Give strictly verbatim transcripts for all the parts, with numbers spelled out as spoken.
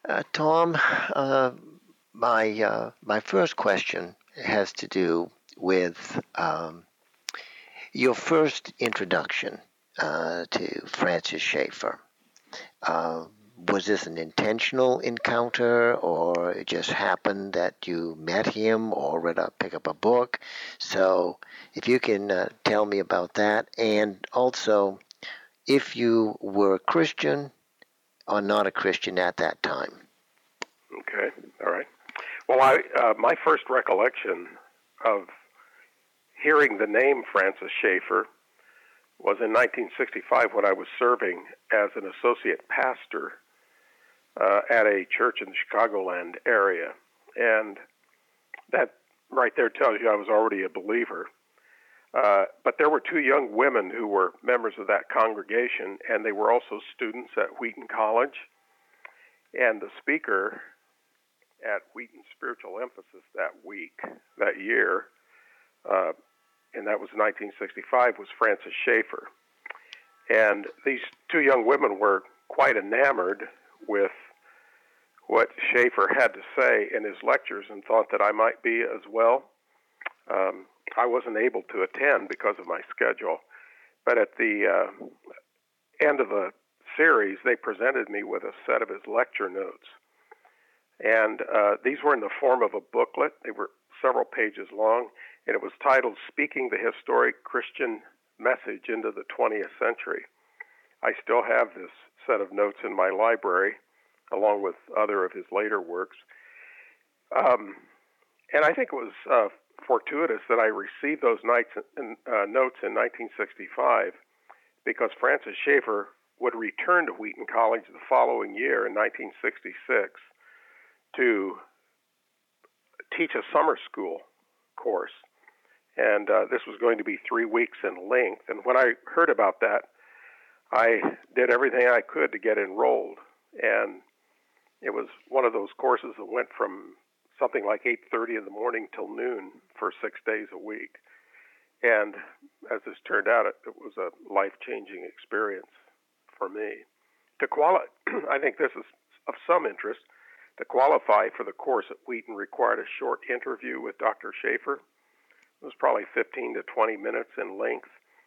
Uh, Tom, uh, my uh, my first question has to do with um, your first introduction uh, to Francis Schaeffer. Uh, was this an intentional encounter, or it just happened that you met him or read a pick up a book? So, if you can uh, tell me about that, and also if you were a Christian or not a Christian at that time. Okay, all right. Well, I uh, my first recollection of hearing the name Francis Schaeffer was in nineteen sixty-five when I was serving as an associate pastor uh, at a church in the Chicagoland area. And that right there tells you I was already a believer. Uh, but there were two young women who were members of that congregation, and they were also students at Wheaton College. And the speaker at Wheaton Spiritual Emphasis that week, that year, uh, and that was nineteen sixty-five, was Francis Schaeffer. And these two young women were quite enamored with what Schaeffer had to say in his lectures and thought that I might be as well. Um, I wasn't able to attend because of my schedule, but at the uh, end of the series, they presented me with a set of his lecture notes. And uh, these were in the form of a booklet. They were several pages long, and it was titled Speaking the Historic Christian Message into the twentieth Century. I still have this set of notes in my library, along with other of his later works. Um, and I think it was uh, fortuitous that I received those nights in, uh, notes in nineteen sixty-five, because Francis Schaeffer would return to Wheaton College the following year in nineteen sixty-six to teach a summer school course. And uh, this was going to be three weeks in length. And when I heard about that, I did everything I could to get enrolled. And it was one of those courses that went from something like eight thirty in the morning till noon for six days a week. And as this turned out, it, it was a life-changing experience for me. To quali- I think this is of some interest. To qualify for the course at Wheaton required a short interview with Doctor Schaeffer. It was probably fifteen to twenty minutes in length.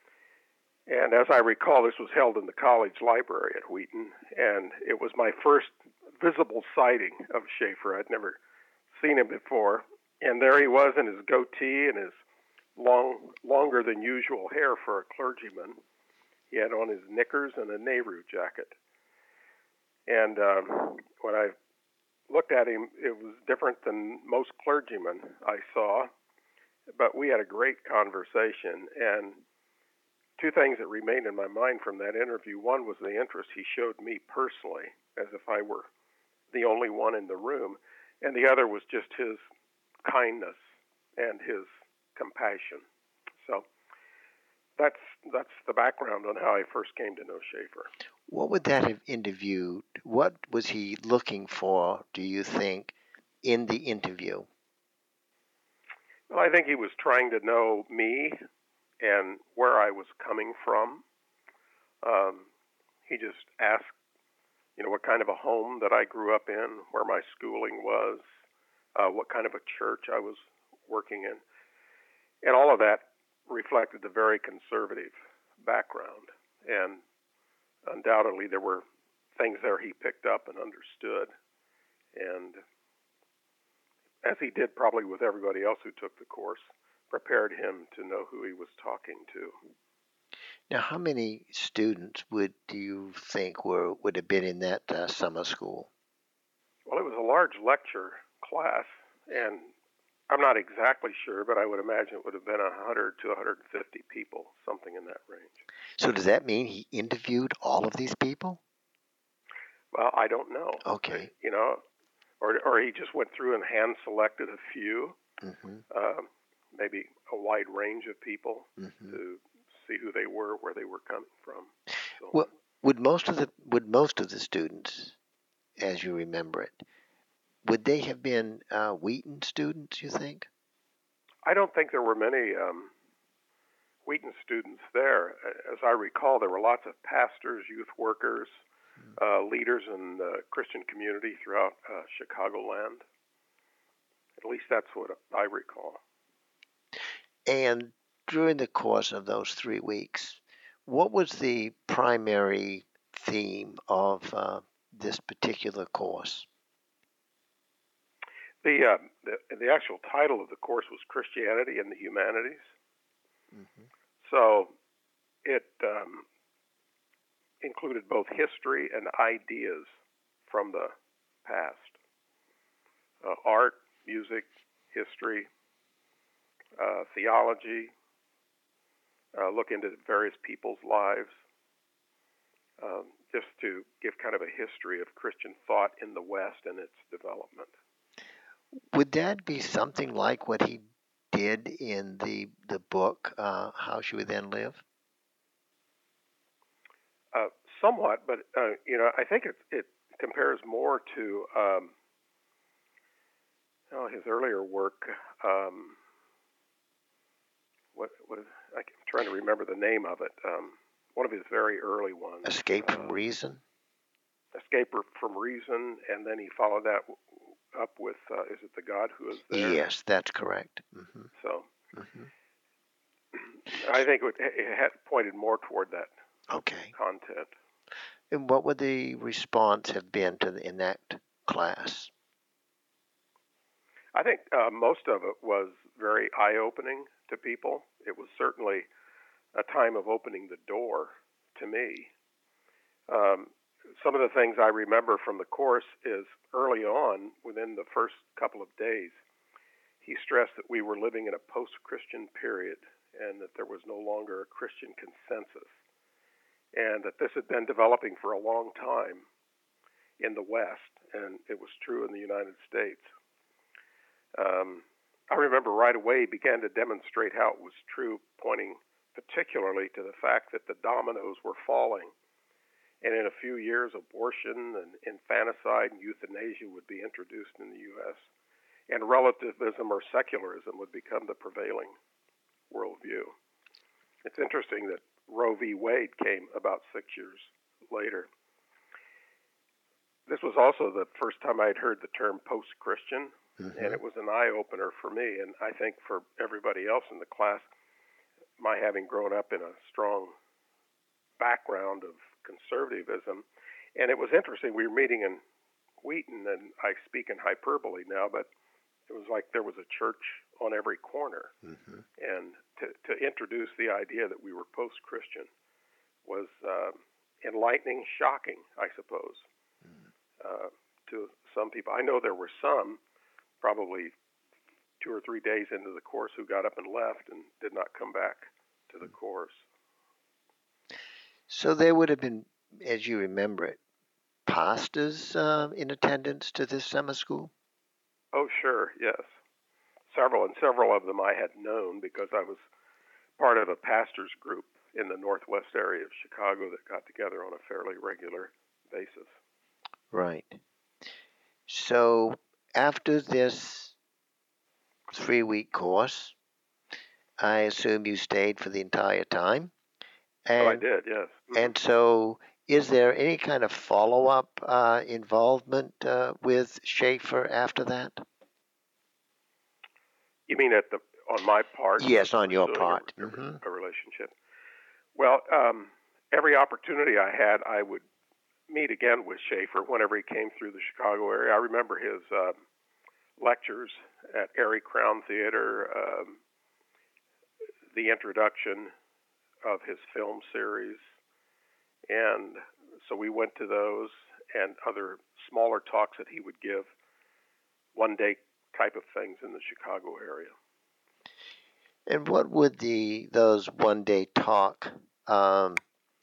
And as I recall, this was held in the college library at Wheaton, and it was my first visible sighting of Schaeffer. I'd never seen him before. And there he was in his goatee and his long, longer than usual hair for a clergyman. He had on his knickers and a Nehru jacket. And um, when I looked at him, it was different than most clergymen I saw, but we had a great conversation. And two things that remained in my mind from that interview. One was the interest he showed me personally, as if I were the only one in the room. And the other was just his kindness and his compassion. So that's that's the background on how I first came to know Schaeffer. What would that have interviewed? What was he looking for, do you think, in the interview? Well, I think he was trying to know me and where I was coming from. Um, he just asked, you know, what kind of a home that I grew up in, where my schooling was, uh, what kind of a church I was working in. And all of that reflected a very conservative background. And undoubtedly there were things there he picked up and understood. And as he did probably with everybody else who took the course, prepared him to know who he was talking to. Now, how many students would do you think were would have been in that uh, summer school? Well, it was a large lecture class, and I'm not exactly sure, but I would imagine it would have been one hundred to one hundred fifty people, something in that range. So does that mean he interviewed all of these people? Well, I don't know. Okay. You know, or or he just went through and hand-selected a few, Mm-hmm. uh, maybe a wide range of people Mm-hmm. to see who they were, where they were coming from. So, Well, would most of the would most of the students, as you remember it, would they have been uh, Wheaton students, you think? I don't think there were many um, Wheaton students there. As I recall, there were lots of pastors, youth workers, uh, leaders in the Christian community throughout uh, Chicagoland. At least that's what I recall. And during the course of those three weeks, what was the primary theme of uh, this particular course? The, uh, the the actual title of the course was Christianity and the Humanities. Mm-hmm. So it um, included both history and ideas from the past. Uh, art, music, history, uh, theology, uh, look into various people's lives, um, just to give kind of a history of Christian thought in the West and its development. Would that be something like what he did in the the book, uh, How Should We Then Live? Uh, somewhat, but uh, you know, I think it it compares more to um, oh, his earlier work. Um, what what is? I'm trying to remember the name of it. Um, one of his very early ones. Escape from uh, Reason? Escape from Reason, and then he followed that up with, uh, is it The God Who Is There? Yes, that's correct. Mm-hmm. So Mm-hmm. I think it, it had pointed more toward that Okay. content. And what would the response have been to the, in that class? I think uh, most of it was very eye-opening to people. It was certainly a time of opening the door to me. Um, some of the things I remember from the course is early on, within the first couple of days, he stressed that we were living in a post-Christian period and that there was no longer a Christian consensus, and that this had been developing for a long time in the West, and it was true in the United States. Um, I remember right away he began to demonstrate how it was true, pointing particularly to the fact that the dominoes were falling, and in a few years abortion and infanticide and euthanasia would be introduced in the U S, and relativism or secularism would become the prevailing worldview. It's interesting that Roe v. Wade came about six years later. This was also the first time I had heard the term post-Christian, mm-hmm. and it was an eye-opener for me, and I think for everybody else in the class, my having grown up in a strong background of conservatism. And it was interesting, we were meeting in Wheaton, and I speak in hyperbole now, but it was like there was a church on every corner. Mm-hmm. And to, to introduce the idea that we were post-Christian was uh, enlightening, shocking, I suppose, mm-hmm. uh, to some people. I know there were some, probably two or three days into the course, who got up and left and did not come back to the mm-hmm. course. So there would have been, as you remember it, pastors uh, in attendance to this summer school? Oh, sure, yes. Several, and several of them I had known because I was part of a pastors group in the northwest area of Chicago that got together on a fairly regular basis. Right. So after this three-week course, I assume you stayed for the entire time? And, oh, I did, yes. Mm-hmm. And so is there any kind of follow-up uh, involvement uh, with Schaeffer after that? You mean at the on my part? Yes, on your part. A, mm-hmm. a relationship. Well, um, every opportunity I had, I would meet again with Schaeffer whenever he came through the Chicago area. I remember his uh, lectures at Erie Crown Theater, um, the introduction of his film series, and so we went to those and other smaller talks that he would give, one-day type of things in the Chicago area. And what would the those one-day talk um,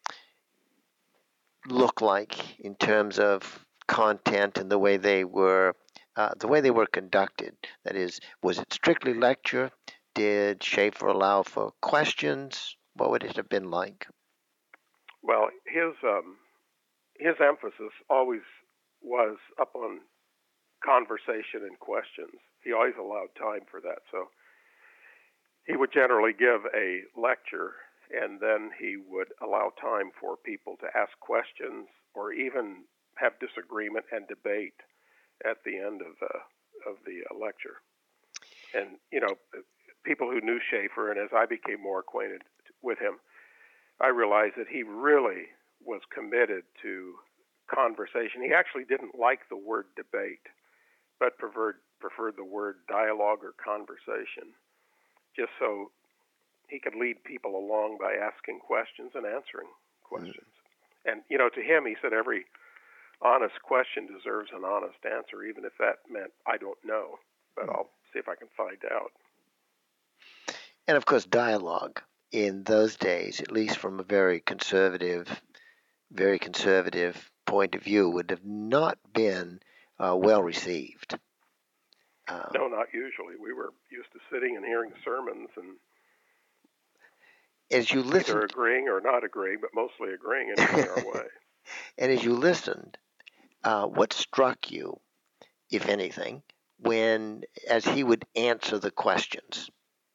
look like in terms of content and the way they were uh, the way they were conducted? That is, was it strictly lecture? Did Schaeffer allow for questions? What would it have been like? Well, his um, his emphasis always was up on conversation and questions. He always allowed time for that. So he would generally give a lecture, and then he would allow time for people to ask questions or even have disagreement and debate at the end of the of the uh, lecture. And you know, people who knew Schaeffer, and as I became more acquainted with him, I realized that he really was committed to conversation. He actually didn't like the word debate, but preferred preferred the word dialogue or conversation, just so he could lead people along by asking questions and answering questions. Mm-hmm. And, you know, to him, he said every honest question deserves an honest answer, even if that meant I don't know, but mm-hmm. I'll see if I can find out. And, of course, dialogue in those days, at least from a very conservative, very conservative point of view, would have not been uh, well received. Uh, no, not usually. We were used to sitting and hearing sermons and as you listened, either agreeing or not agreeing, but mostly agreeing and going our way. And as you listened, uh, what struck you, if anything, when as he would answer the questions?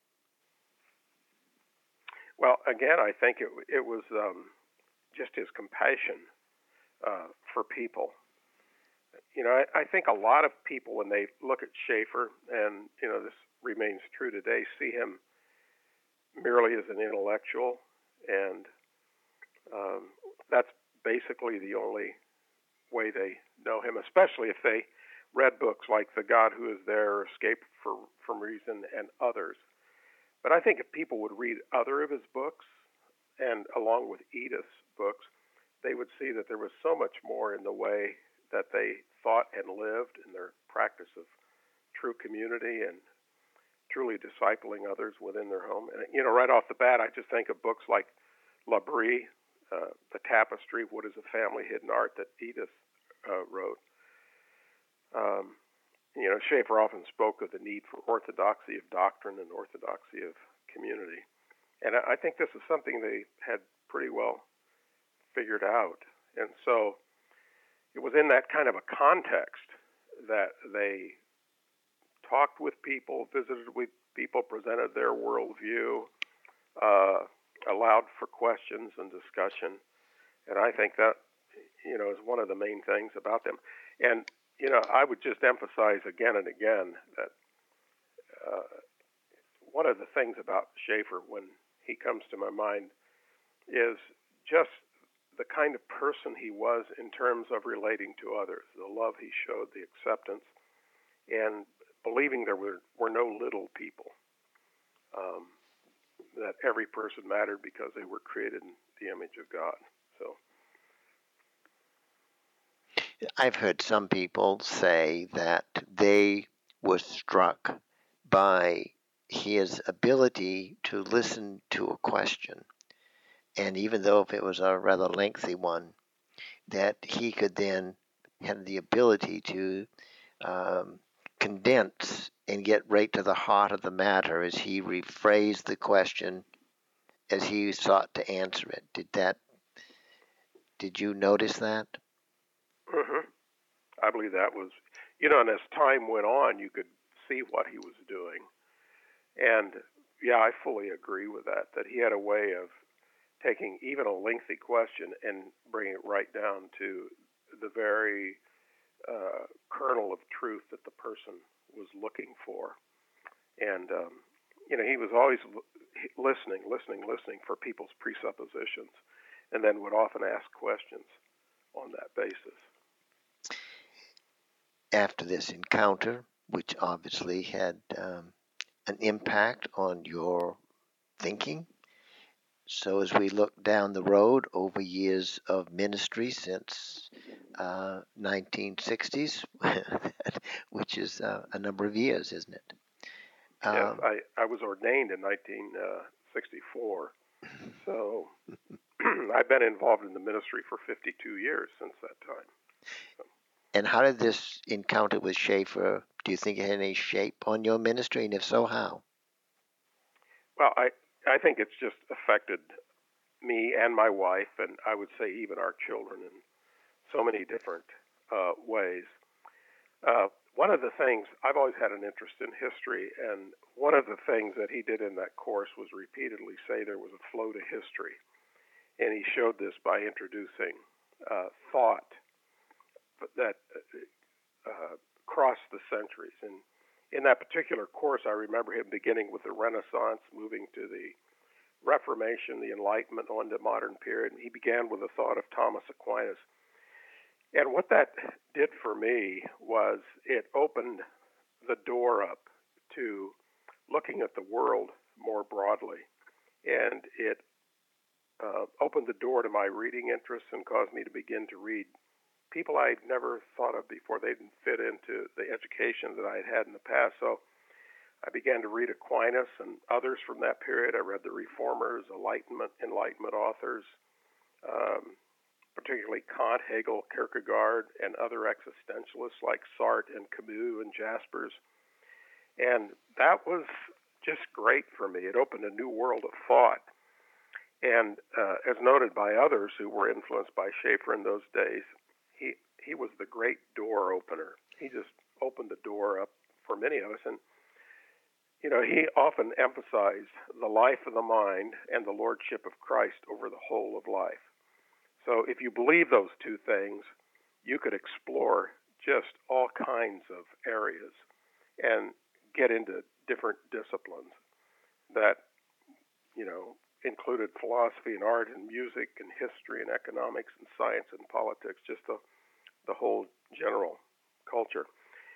Well, again, I think it it was um, just his compassion uh, for people. You know, I, I think a lot of people, when they look at Schaeffer, and you know, this remains true today, see him merely as an intellectual, and um, that's basically the only way they know him, especially if they read books like The God Who Is There, or Escape for, from Reason, and others. But I think if people would read other of his books, and along with Edith's books, they would see that there was so much more in the way that they thought and lived in their practice of true community and truly discipling others within their home. And, you know, right off the bat, I just think of books like L'Abri, uh, The Tapestry, What is a Family Hidden Art, that Edith uh, wrote. Um, you know, Schaeffer often spoke of the need for orthodoxy of doctrine and orthodoxy of community. And I think this is something they had pretty well figured out. And so it was in that kind of a context that they talked with people, visited with people, presented their worldview, uh, allowed for questions and discussion. And I think that, you know, is one of the main things about them. And, you know, I would just emphasize again and again that uh, one of the things about Schaeffer, when he comes to my mind, is just the kind of person he was in terms of relating to others, the love he showed, the acceptance, and believing there were, were no little people, um, that every person mattered because they were created in the image of God. So, I've heard some people say that they were struck by his ability to listen to a question, and even though if it was a rather lengthy one, that he could then have the ability to um, condense and get right to the heart of the matter as he rephrased the question as he sought to answer it. Did that? Did you notice that? Mm-hmm. I believe that was, you know, and as time went on, you could see what he was doing. And, yeah, I fully agree with that, that he had a way of taking even a lengthy question and bringing it right down to the very uh, kernel of truth that the person was looking for. And, um, you know, he was always listening, listening, listening for people's presuppositions, and then would often ask questions on that basis. After this encounter, which obviously had um, an impact on your thinking, so as we look down the road over years of ministry since uh, nineteen sixties, which is uh, a number of years, isn't it? Um, yes, I, I was ordained in nineteen sixty-four, so I've been involved in the ministry for fifty-two years since that time. So. And how did this encounter with Schaeffer, do you think it had any shape on your ministry, and if so, how? Well, I, I think it's just affected me and my wife, and I would say even our children in so many different uh, ways. Uh, one one of the things, I've always had an interest in history, and one of the things that he did in that course was repeatedly say there was a flow to history. And he showed this by introducing uh, thought that uh, crossed the centuries. And in that particular course, I remember him beginning with the Renaissance, moving to the Reformation, the Enlightenment, on the modern period. And he began with the thought of Thomas Aquinas. And what that did for me was it opened the door up to looking at the world more broadly. And it uh, opened the door to my reading interests and caused me to begin to read people I'd never thought of before. They didn't fit into the education that I had had in the past. So I began to read Aquinas and others from that period. I read the Reformers, Enlightenment, Enlightenment authors, um, particularly Kant, Hegel, Kierkegaard, and other existentialists like Sartre and Camus and Jaspers. And that was just great for me. It opened a new world of thought. And uh, as noted by others who were influenced by Schaeffer in those days, he, he was the great door opener. He just opened the door up for many of us. And, you know, he often emphasized the life of the mind and the lordship of Christ over the whole of life. So if you believe those two things, you could explore just all kinds of areas and get into different disciplines that, you know, included philosophy and art and music and history and economics and science and politics, just the, the whole general culture.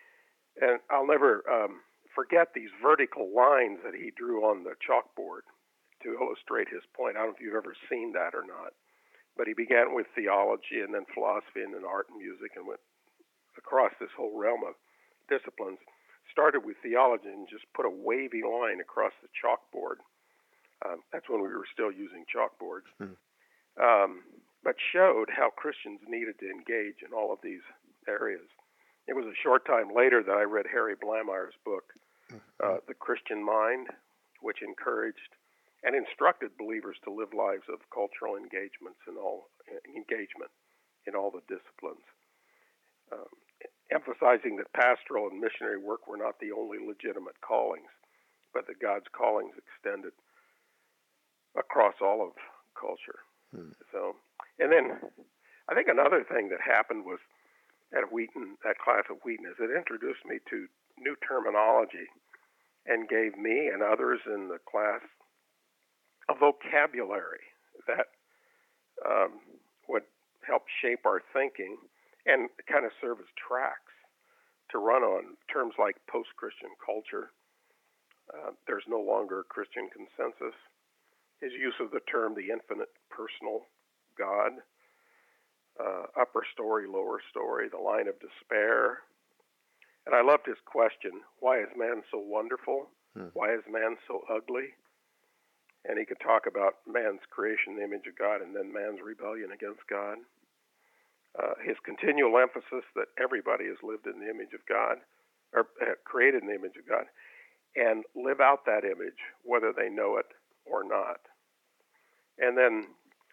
And I'll never um, forget these vertical lines that he drew on the chalkboard to illustrate his point. I don't know if you've ever seen that or not. But he began with theology and then philosophy and then art and music and went across this whole realm of disciplines. Started with theology and just put a wavy line across the chalkboard. Um, that's when we were still using chalkboards. Hmm. Um, but showed how Christians needed to engage in all of these areas. It was a short time later that I read Harry Blameyer's book, uh, The Christian Mind, which encouraged and instructed believers to live lives of cultural engagements in all engagement in all the disciplines, um, emphasizing that pastoral and missionary work were not the only legitimate callings, but that God's callings extended across all of culture. Hmm. So, and then I think another thing that happened was at Wheaton, that class at Wheaton, is it introduced me to new terminology and gave me and others in the class a vocabulary that um, would help shape our thinking and kind of serve as tracks to run on. Terms like post-Christian culture, uh, there's no longer a Christian consensus. His use of the term the infinite personal God, uh, upper story, lower story, the line of despair. And I loved his question, why is man so wonderful? Hmm. Why is man so ugly? And he could talk about man's creation, the image of God, and then man's rebellion against God. Uh, his continual emphasis that everybody has lived in the image of God, or uh, created in the image of God, and live out that image, whether they know it or not. And then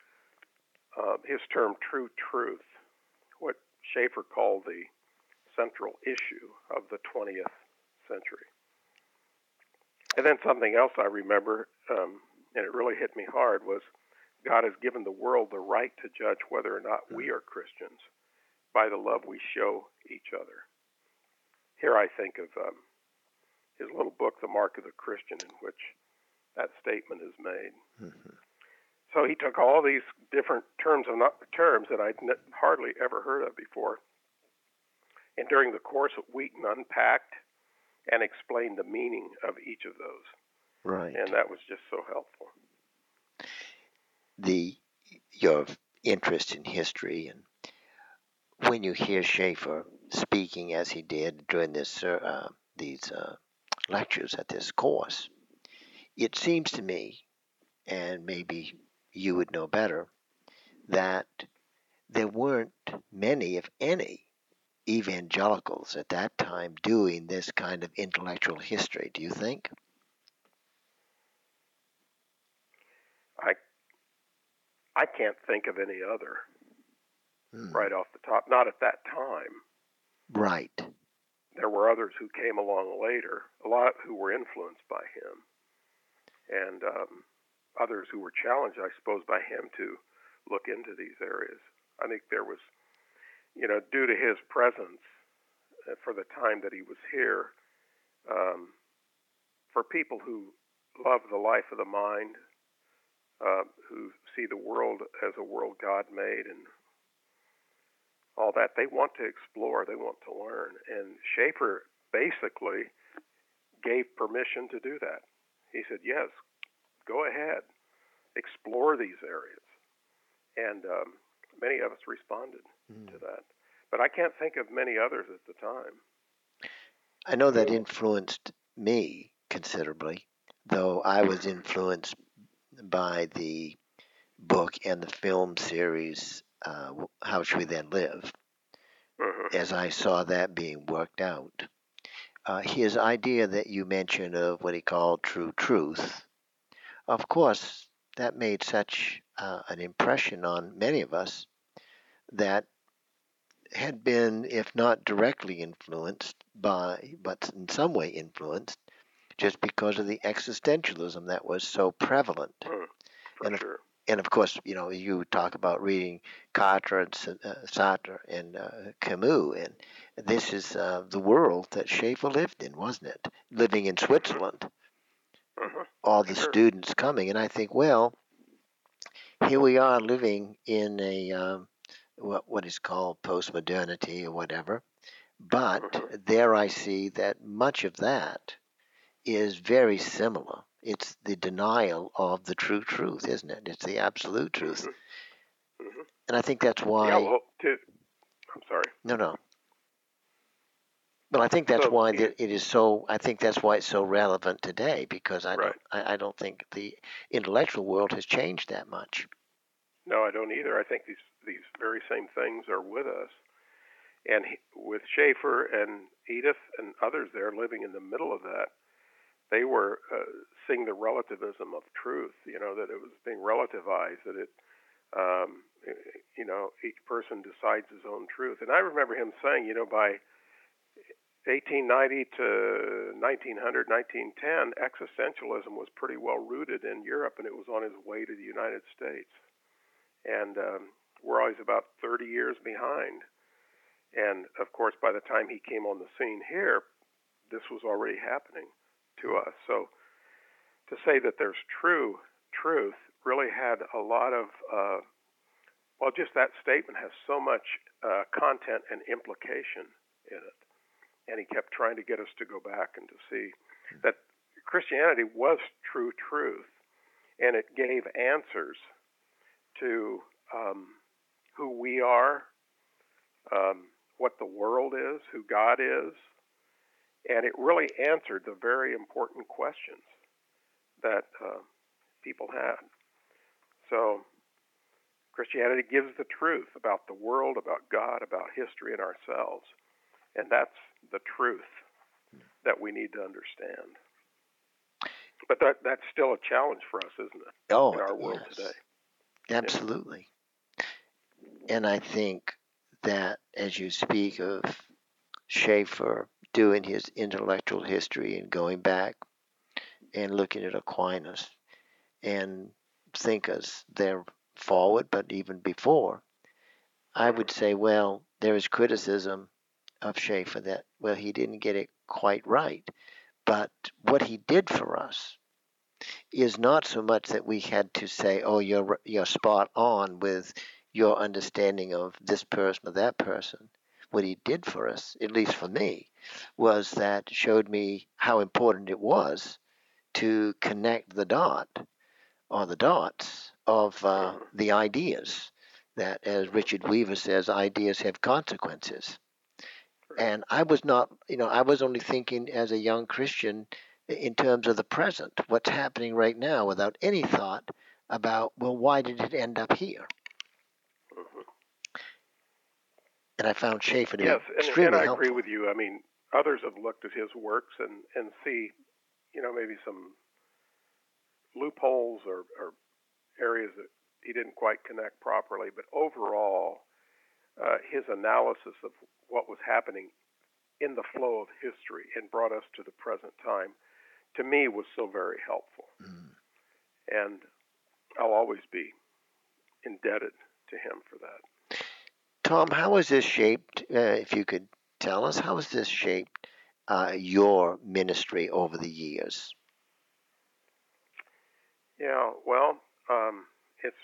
uh, his term, true truth, what Schaeffer called the central issue of the twentieth century. And then something else I remember, um, and it really hit me hard, was God has given the world the right to judge whether or not we are Christians by the love we show each other. Here I think of um, his little book, The Mark of the Christian, in which that statement is made. Mm-hmm. So he took all these different terms and terms that I'd n- hardly ever heard of before, and during the course at Wheaton unpacked and explained the meaning of each of those. Right. And that was just so helpful. The your interest in history, and when you hear Schaeffer speaking as he did during this uh, these uh, lectures at this course, it seems to me, and maybe you would know better, that there weren't many, if any, evangelicals at that time doing this kind of intellectual history. Do you think? I I can't think of any other hmm. right off the top. Not at that time. Right. There were others who came along later, a lot who were influenced by him, and um, others who were challenged, I suppose, by him to look into these areas. I think there was, you know, due to his presence uh, for the time that he was here, um, for people who love the life of the mind, uh, who see the world as a world God made and all that, they want to explore, they want to learn. And Schaeffer basically gave permission to do that. He said, yes, go ahead, explore these areas. And um, many of us responded mm. to that. But I can't think of many others at the time. I know that influenced me considerably, though I was influenced by the book and the film series, uh, How Should We Then Live, mm-hmm. as I saw that being worked out. Uh, his idea that you mentioned of what he called true truth, of course, that made such uh, an impression on many of us that had been, if not directly influenced by, but in some way influenced, just because of the existentialism that was so prevalent. Mm, for and, sure. of, and of course, you know, you talk about reading Sartre and, uh, Sartre and uh, Camus, and this is uh, the world that Schaeffer lived in, wasn't it? Living in Switzerland, mm-hmm. all the sure. students coming, and I think, well, here we are living in a um, what what is called postmodernity or whatever. But mm-hmm. there I see that much of that is very similar. It's the denial of the true truth, isn't it? It's the absolute truth. Mm-hmm. Mm-hmm. And I think that's why... Yeah, well, to, I'm sorry. No, no. Well, I think that's so, why it, it is so... I think that's why it's so relevant today, because I right. don't, I, I don't think the intellectual world has changed that much. No, I don't either. I think these, these very same things are with us. And he, with Schaeffer and Edith and others there living in the middle of that, they were uh, seeing the relativism of truth, you know, that it was being relativized, that it, um, you know, each person decides his own truth. And I remember him saying, you know, by eighteen ninety to nineteen hundred, nineteen ten, existentialism was pretty well rooted in Europe, and it was on its way to the United States. And um, we're always about thirty years behind. And, of course, by the time he came on the scene here, this was already happening to us. So to say that there's true truth really had a lot of, uh, well, just that statement has so much uh, content and implication in it. And he kept trying to get us to go back and to see that Christianity was true truth, and it gave answers to um, who we are, um, what the world is, who God is, and it really answered the very important questions that uh, people had. So Christianity gives the truth about the world, about God, about history and ourselves, and that's the truth that we need to understand. But that that's still a challenge for us, isn't it, oh, in our world yes. today? Absolutely. Yeah. And I think that as you speak of Schaeffer doing his intellectual history and going back and looking at Aquinas and thinkers there forward, but even before, I would say, well, there is criticism of Schaeffer that, well, he didn't get it quite right. But what he did for us is not so much that we had to say, oh, you're you're spot on with your understanding of this person or that person. What he did for us, at least for me, was that showed me how important it was to connect the dot or the dots of uh, the ideas. That, as Richard Weaver says, ideas have consequences. And I was not, you know, I was only thinking as a young Christian in terms of the present, what's happening right now, without any thought about, well, why did it end up here? Mm-hmm. And I found Schaeffer to yes, be and, extremely and I helpful. agree with you. I mean, others have looked at his works and, and see, you know, maybe some loopholes or, or areas that he didn't quite connect properly. But overall, uh, his analysis of what was happening in the flow of history and brought us to the present time, to me was so very helpful. Mm. And I'll always be indebted to him for that. Tom, how has this shaped, uh, if you could tell us, how has this shaped uh, your ministry over the years? Yeah, well, um, it's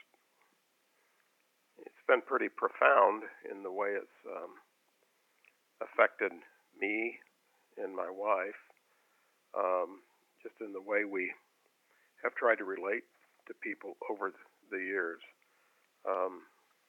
it's been pretty profound in the way it's um, affected me and my wife, um, just in the way we have tried to relate to people over the years. Um,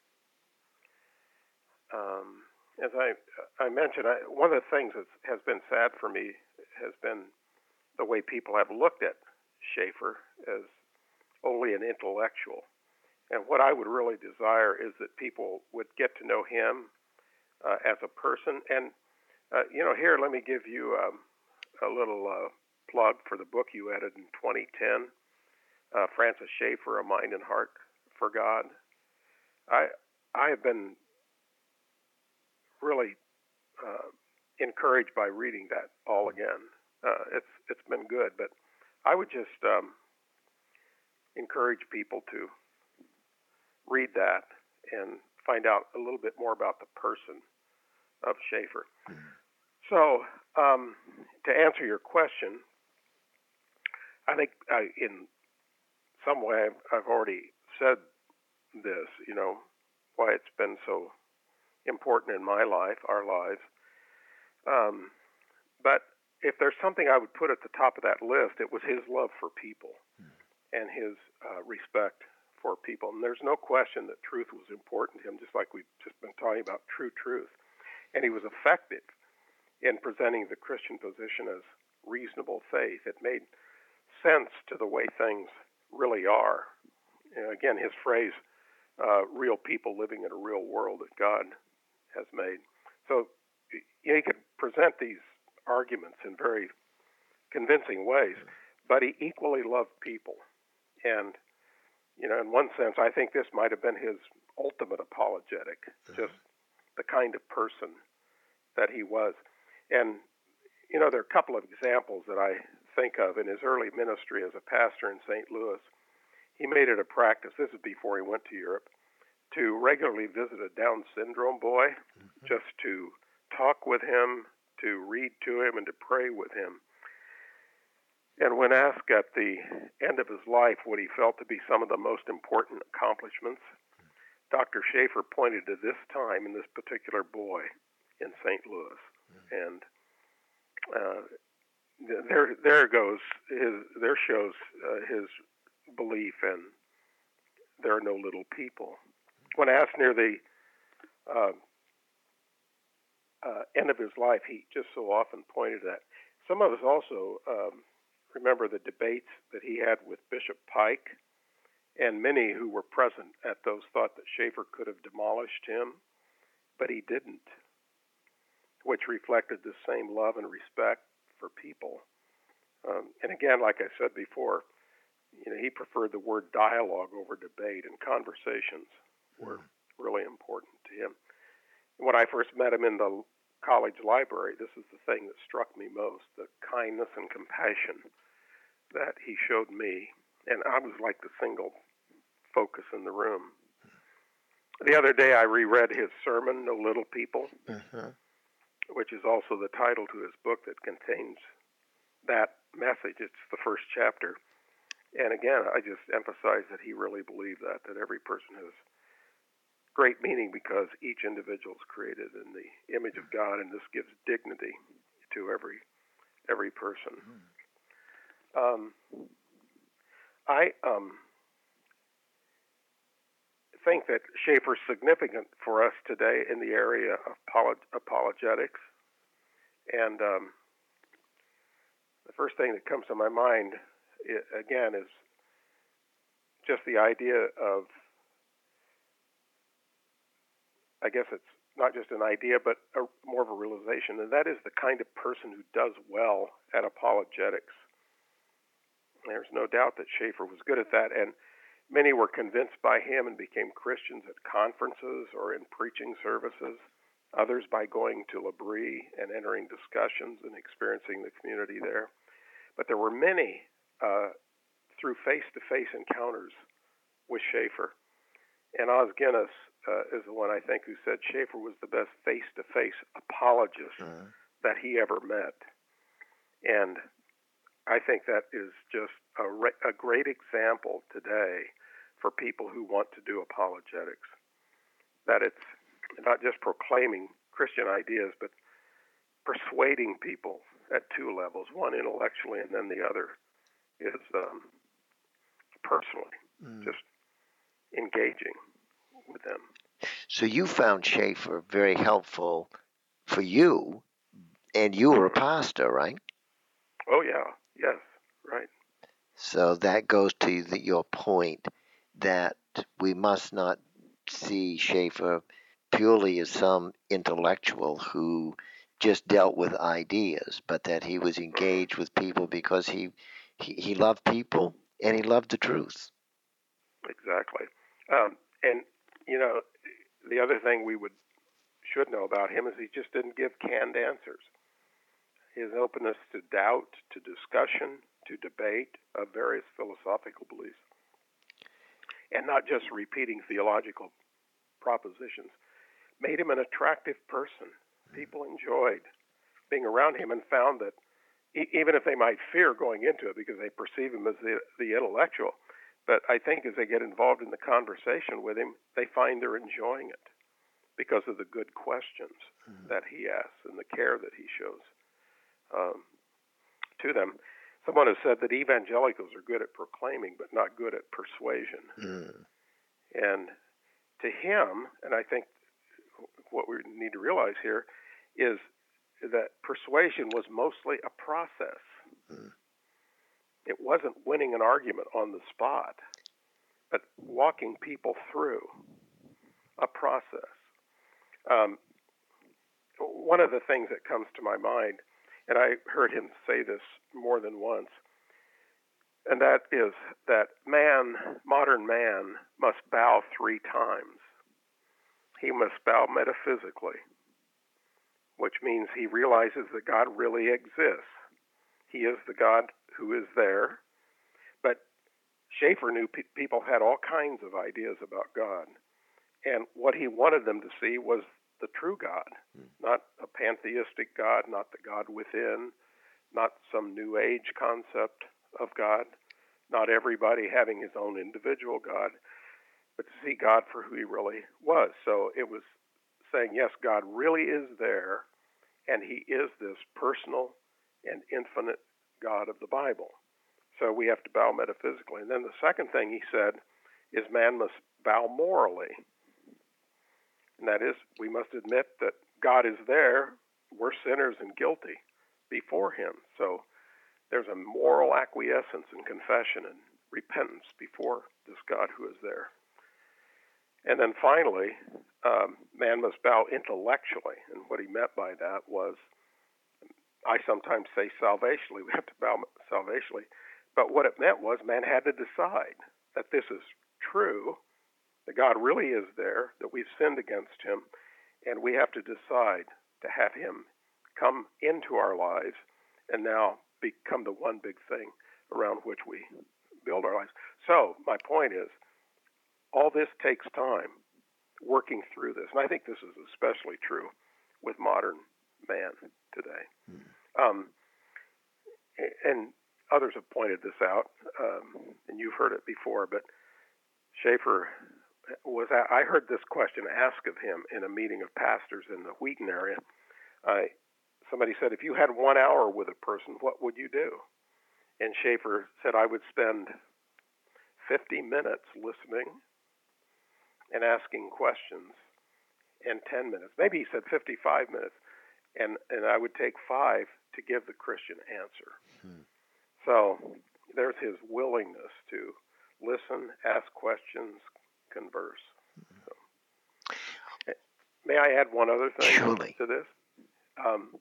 um, as I I mentioned, I, one of the things that has been sad for me has been the way people have looked at Schaeffer as only an intellectual. And what I would really desire is that people would get to know him uh, as a person. And, uh, you know, here, let me give you um, a little uh, plug for the book you edited in twenty ten, uh, Francis Schaeffer, A Mind and Heart for God. I I have been really uh, encouraged by reading that all again. Uh, it's it's been good, but I would just um, encourage people to read that and find out a little bit more about the person of Schaeffer. Mm. So, um, to answer your question, I think I, in some way I've, I've already said this, you know, why it's been so important in my life, our lives. Um, but if there's something I would put at the top of that list, it was his love for people mm. and his uh, respect for people. And there's no question that truth was important to him, just like we've just been talking about true truth. And he was effective in presenting the Christian position as reasonable faith. It made sense to the way things really are. You know, again, his phrase, uh, real people living in a real world that God has made. So you know, he could present these arguments in very convincing ways, but he equally loved people. And you know, in one sense, I think this might have been his ultimate apologetic, just the kind of person that he was. And, you know, there are a couple of examples that I think of in his early ministry as a pastor in Saint Louis. He made it a practice, this is before he went to Europe, to regularly visit a Down syndrome boy, mm-hmm. just to talk with him, to read to him, and to pray with him. And when asked at the end of his life what he felt to be some of the most important accomplishments, Doctor Schaeffer pointed to this time in this particular boy in Saint Louis. Mm. And uh, there there goes, his, there shows uh, his belief in there are no little people. When asked near the uh, uh, end of his life, he just so often pointed at. Some of us also um, remember the debates that he had with Bishop Pike, and many who were present at those thought that Schaeffer could have demolished him, but he didn't, which reflected the same love and respect for people. Um, and again, like I said before, you know, he preferred the word dialogue over debate, and conversations were mm. really important to him. When I first met him in the college library, this is the thing that struck me most, the kindness and compassion that he showed me, and I was like the single focus in the room. The other day I reread his sermon, No Little People, uh-huh. which is also the title to his book that contains that message. It's the first chapter. And again, I just emphasize that he really believed that, that every person has great meaning because each individual is created in the image of God, and this gives dignity to every every person. Mm. Um, I um, think that Schaeffer's significant for us today in the area of apolog- apologetics. And um, the first thing that comes to my mind, it, again, is just the idea of, I guess it's not just an idea, but a, more of a realization, and that is the kind of person who does well at apologetics. There's no doubt that Schaeffer was good at that, and many were convinced by him and became Christians at conferences or in preaching services others by going to L'Abri and entering discussions and experiencing the community there. But there were many uh, through face-to-face encounters with Schaeffer. And Os Guinness uh, is the one, I think, who said Schaeffer was the best face-to-face apologist uh-huh. that he ever met. And I think that is just a, re- a great example today for people who want to do apologetics, that it's not just proclaiming Christian ideas, but persuading people at two levels, one intellectually and then the other is um, personally, mm. just engaging with them. So you found Schaeffer very helpful for you, and you were a pastor, right? Oh, yeah. Yes, right. So that goes to the, your point that we must not see Schaeffer purely as some intellectual who just dealt with ideas, but that he was engaged with people because he, he, he loved people and he loved the truth. Exactly. Um, and, you know, the other thing we would should know about him is he just didn't give canned answers. His openness to doubt, to discussion, to debate of various philosophical beliefs, and not just repeating theological propositions, made him an attractive person. People enjoyed being around him and found that e- even if they might fear going into it because they perceive him as the, the intellectual, but I think as they get involved in the conversation with him, they find they're enjoying it because of the good questions mm-hmm. that he asks and the care that he shows um, to them. Someone has said that evangelicals are good at proclaiming but not good at persuasion. Mm. And to him, and I think what we need to realize here is that persuasion was mostly a process. Mm. It wasn't winning an argument on the spot, but walking people through a process. Um, one of the things that comes to my mind, and I heard him say this more than once, and that is that man, modern man, must bow three times. He must bow metaphysically, which means he realizes that God really exists. He is the God who is there. But Schaeffer knew pe- people had all kinds of ideas about God. And what he wanted them to see was the true God, mm. not a pantheistic God, not the God within, not some New Age concept of God, not everybody having his own individual God, but to see God for who he really was. So it was saying, yes, God really is there, and he is this personal and infinite God of the Bible. So we have to bow metaphysically. And then the second thing he said is man must bow morally. And that is, we must admit that God is there, we're sinners and guilty before him. So there's a moral acquiescence and confession and repentance before this God who is there. And then finally, um, man must bow intellectually. And what he meant by that was, I sometimes say salvationally, we have to bow salvationally. But what it meant was man had to decide that this is true, that God really is there, that we've sinned against him, and we have to decide to have him come into our lives and now become the one big thing around which we build our lives. So my point is, all this takes time working through this. And I think this is especially true with modern man today. Mm. Um, and others have pointed this out, um, and you've heard it before, but Schaeffer was, I heard this question asked of him in a meeting of pastors in the Wheaton area. Uh, somebody said, if you had one hour with a person, what would you do? And Schaeffer said, I would spend fifty minutes listening and asking questions, and ten minutes. Maybe he said fifty-five minutes, and, and I would take five to give the Christian answer. Hmm. So there's his willingness to listen, ask questions, converse. So, may I add one other thing Surely. to this? Um,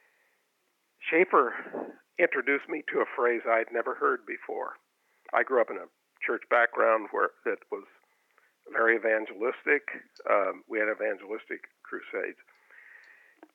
Schaeffer introduced me to a phrase I had never heard before. I grew up in a church background where that was very evangelistic. Um, we had evangelistic crusades.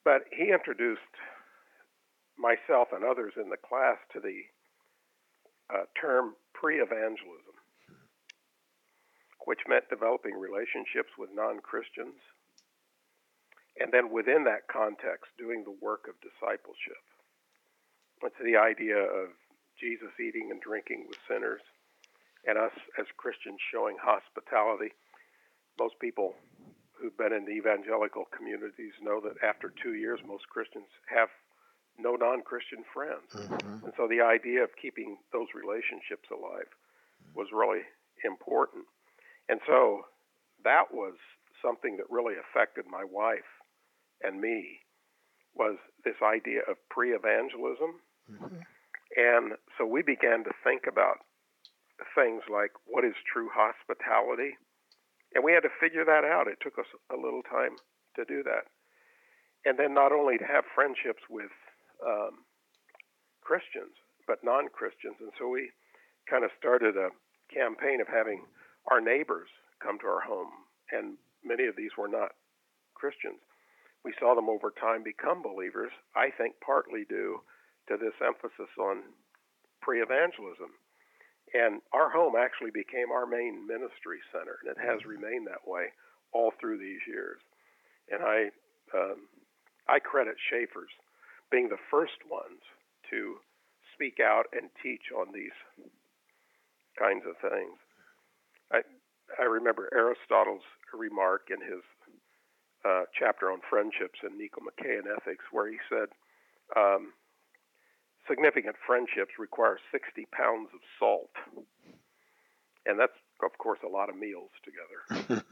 But he introduced myself and others in the class to the uh, term pre-evangelism, which meant developing relationships with non-Christians, and then within that context, doing the work of discipleship. It's the idea of Jesus eating and drinking with sinners, and us as Christians showing hospitality. Most people who've been in the evangelical communities know that after two years, most Christians have no non-Christian friends. Mm-hmm. And so the idea of keeping those relationships alive was really important. And so that was something that really affected my wife and me, was this idea of pre-evangelism. Mm-hmm. And so we began to think about things like, what is true hospitality? And we had to figure that out. It took us a little time to do that. And then not only to have friendships with um, Christians, but non-Christians. And so we kind of started a campaign of having our neighbors come to our home. And many of these were not Christians. We saw them over time become believers, I think partly due to this emphasis on pre-evangelism. And our home actually became our main ministry center, and it has remained that way all through these years. And I um, I credit Schaefer's being the first ones to speak out and teach on these kinds of things. I I remember Aristotle's remark in his uh, chapter on friendships in Nicomachean Ethics, where he said, um, significant friendships require sixty pounds of salt. And that's, of course, a lot of meals together.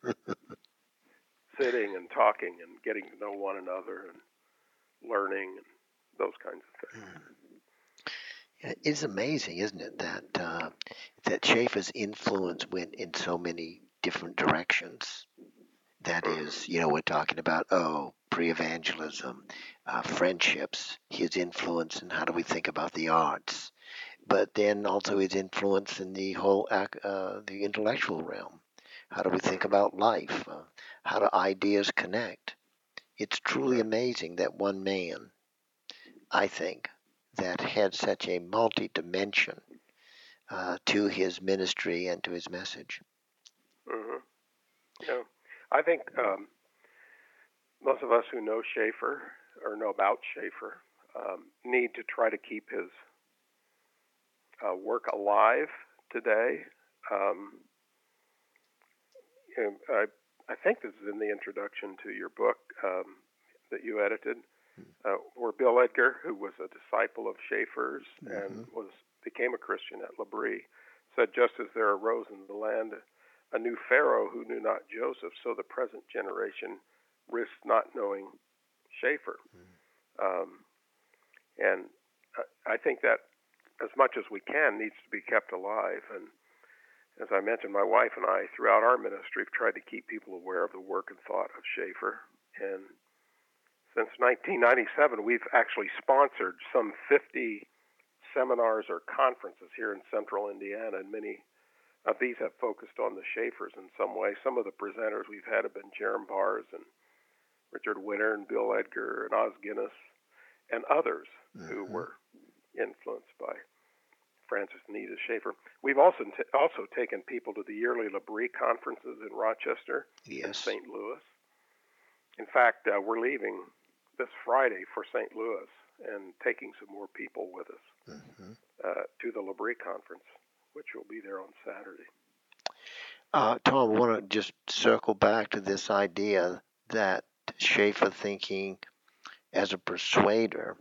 Sitting and talking and getting to know one another and learning and those kinds of things. Yeah, it's amazing, isn't it, that uh, that Schaeffer's influence went in so many different directions. That is, you know, we're talking about, oh, pre-evangelism, uh, friendships, his influence, and how do we think about the arts, but then also his influence in the whole uh, the intellectual realm. How do we think about life? Uh, how do ideas connect? It's truly amazing that one man, I think, that had such a multi-dimension uh, to his ministry and to his message. Mm-hmm. Yeah. I think um, most of us who know Schaeffer or know about Schaeffer um, need to try to keep his uh, work alive today. Um, and I, I think this is in the introduction to your book um, that you edited, uh, where Bill Edgar, who was a disciple of Schaeffer's mm-hmm. and was became a Christian at L'Abri, said, just as there arose in the land a new Pharaoh who knew not Joseph, so the present generation risked not knowing Schaeffer. Mm. Um, and I think that as much as we can needs to be kept alive. And as I mentioned, my wife and I, throughout our ministry, have tried to keep people aware of the work and thought of Schaeffer. And since nineteen ninety-seven, we've actually sponsored some fifty seminars or conferences here in central Indiana, and many of these have focused on the Schaeffers in some way. Some of the presenters we've had have been Jerem Bars and Richard Winter and Bill Edgar and Os Guinness and others mm-hmm. who were influenced by Francis and Edith Schaeffer. We've also t- also taken people to the yearly L'Abri conferences in Rochester yes. and Saint Louis. In fact, uh, we're leaving this Friday for Saint Louis and taking some more people with us mm-hmm. uh, to the L'Abri conference, which will be there on Saturday. Uh, Tom, I want to just circle back to this idea that Schaeffer thinking as a persuader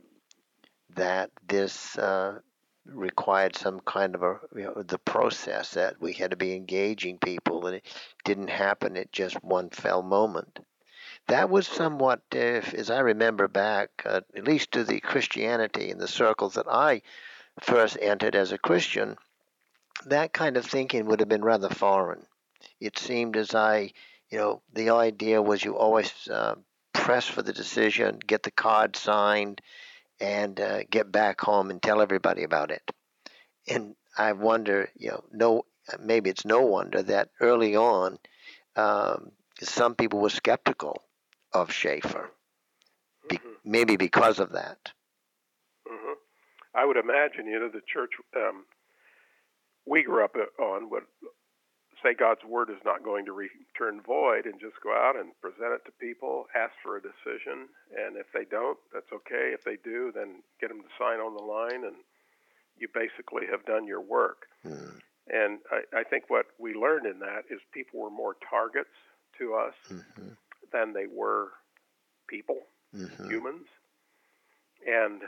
that this uh, required some kind of a, you know, the process that we had to be engaging people, and it didn't happen at just one fell moment. That was somewhat, if, as I remember back, uh, at least to the Christianity in the circles that I first entered as a Christian, that kind of thinking would have been rather foreign. It seemed as I, you know, the idea was you always uh, press for the decision, get the card signed, and uh, get back home and tell everybody about it. And I wonder, you know, no, maybe it's no wonder that early on, um, some people were skeptical of Schaeffer. maybe because of that. Mm-hmm. I would imagine, you know, the church um, we grew up on would say God's word is not going to return void, and just go out and present it to people, ask for a decision, and if they don't, that's okay. If they do, then get them to sign on the line, and you basically have done your work. Mm. And I, I think what we learned in that is people were more targets to us mm-hmm. than they were people, mm-hmm. humans. And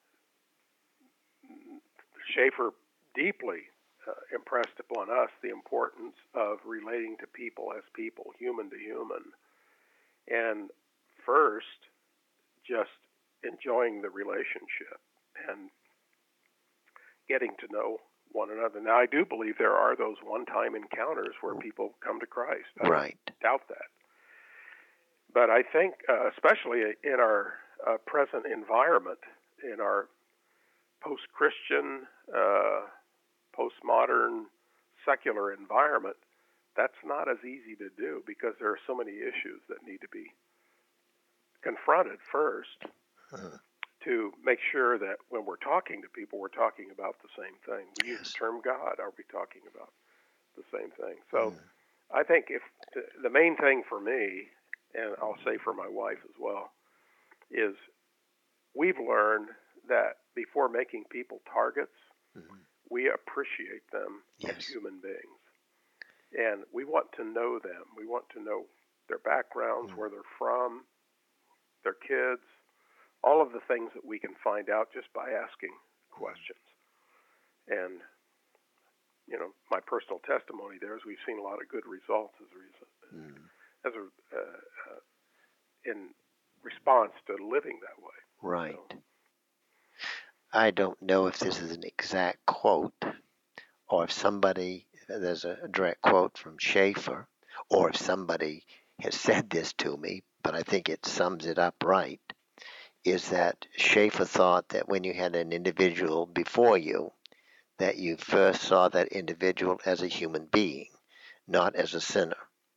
Schaeffer deeply uh, impressed upon us the importance of relating to people as people, human to human. And first, just enjoying the relationship and getting to know one another. Now, I do believe there are those one-time encounters where people come to Christ. I right. don't doubt that. But I think, uh, especially in our uh, present environment, in our post-Christian, uh, postmodern, secular environment, that's not as easy to do because there are so many issues that need to be confronted first uh, to make sure that when we're talking to people, we're talking about the same thing. We yes. use the term God. Are we talking about the same thing? So mm. I think if the main thing for me, and I'll say for my wife as well, is we've learned that before making people targets, mm-hmm. we appreciate them yes. as human beings. And we want to know them. We want to know their backgrounds, mm. where they're from, their kids, all of the things that we can find out just by asking questions. And, you know, my personal testimony there is we've seen a lot of good results as a reason, mm. as a, uh, uh, in response to living that way. Right. So, I don't know if this is an exact quote, or if somebody, there's a direct quote from Schaeffer, or if somebody has said this to me, but I think it sums it up right, is that Schaeffer thought that when you had an individual before you, that you first saw that individual as a human being, not as a sinner.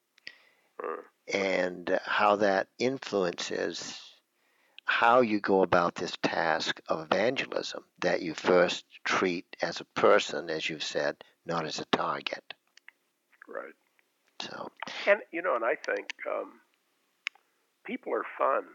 And how that influences how you go about this task of evangelism, that you first treat as a person, as you've said, not as a target. Right. So, and you know, and I think um, people are fun.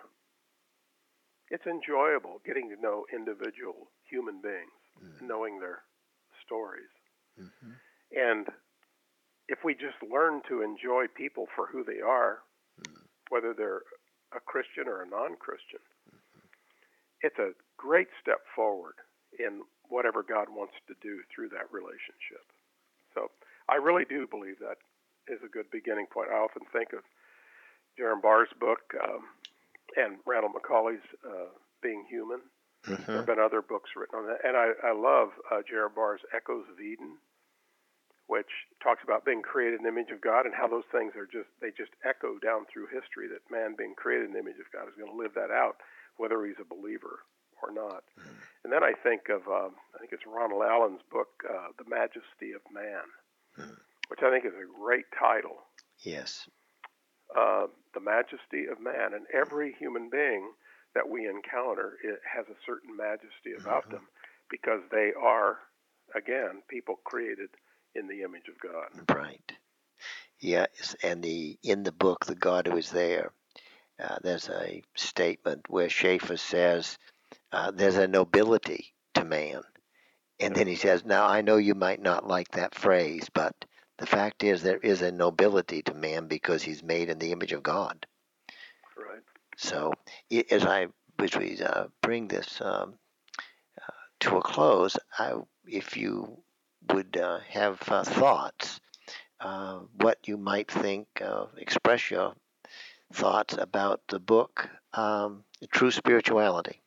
It's enjoyable getting to know individual human beings, mm-hmm. knowing their stories. Mm-hmm. And if we just learn to enjoy people for who they are, mm-hmm. whether they're a Christian or a non-Christian, mm-hmm. it's a great step forward in whatever God wants to do through that relationship. So I really do believe that is a good beginning point. I often think of Jerram Barr's book um, and Randall McCauley's uh, Being Human. Mm-hmm. There have been other books written on that. And I, I love uh, Jerram Barr's Echoes of Eden, which talks about being created in the image of God and how those things are just, they just echo down through history, that man being created in the image of God is going to live that out, whether he's a believer or not. Mm-hmm. And then I think of, um, I think it's Ronald Allen's book, uh, The Majesty of Man, mm-hmm. which I think is a great title. Yes. Uh, the Majesty of Man. And every human being that we encounter, it has a certain majesty about mm-hmm. them, because they are, again, people created in the image of God. Right. Yes, and the in the book, The God Who Is There, uh, there's a statement where Schaeffer says, uh, there's a nobility to man. And then he says, now I know you might not like that phrase, but the fact is there is a nobility to man because he's made in the image of God. Right. So it, as I, as we uh, bring this um, uh, to a close, I, if you would uh, have uh, thoughts, uh, what you might think, uh, express your thoughts about the book, um, True Spirituality.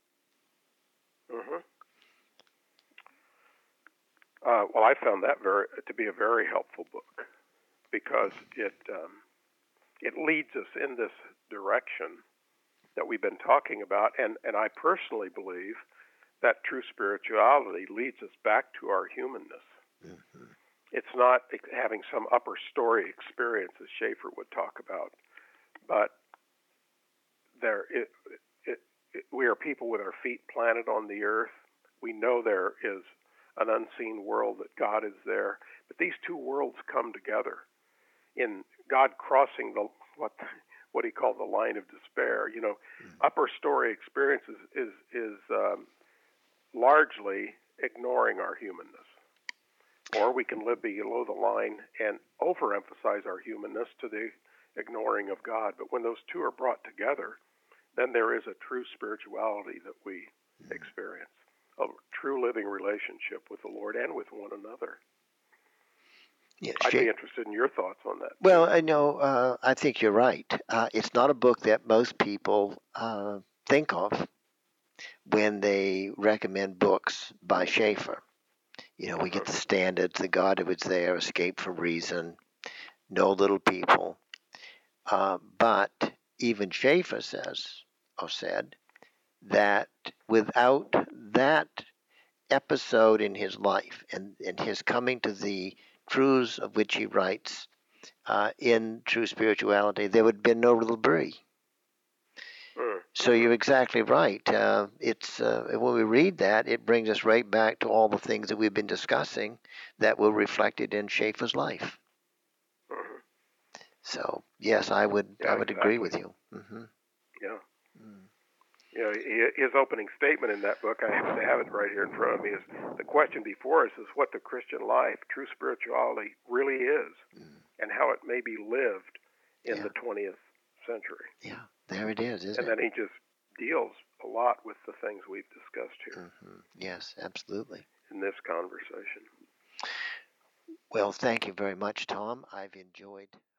Mm-hmm. Uh, well, I found that very to be a very helpful book, because it um, it leads us in this direction that we've been talking about, and, and I personally believe that true spirituality leads us back to our humanness. Mm-hmm. It's not having some upper story experience, as Schaeffer would talk about, but there it, it we are people with our feet planted on the earth. We know there is an unseen world, that God is there. But these two worlds come together in God crossing the what what he called the line of despair. You know, mm. upper story experience is is, is um, largely ignoring our humanness. Or we can live below the line and overemphasize our humanness to the ignoring of God. But when those two are brought together, then there is a true spirituality that we experience, a true living relationship with the Lord and with one another. Yeah, I'd Sha- be interested in your thoughts on that. Well, I know, uh, I think you're right. Uh, it's not a book that most people uh, think of when they recommend books by Schaeffer. You know, we get the standards, The God Who Was There, Escape from Reason, No Little People. Uh, but even Schaeffer says, or said, that without that episode in his life and, and his coming to the truths of which he writes uh, in True Spirituality, there would have been no Little Brie. Mm-hmm. So you're exactly right. Uh, it's uh, when we read that, it brings us right back to all the things that we've been discussing that were reflected in Schaeffer's life. Mm-hmm. So yes, I would yeah, I would exactly. agree with you. Mm-hmm. Yeah. Mm. You know, his opening statement in that book, I happen to have it right here in front of me, is the question before us is what the Christian life, true spirituality, really is, mm. and how it may be lived in yeah. the twentieth century. Yeah, there it is, isn't and it? And then he just deals a lot with the things we've discussed here. Mm-hmm. Yes, absolutely. In this conversation. Well, thank you very much, Tom. I've enjoyed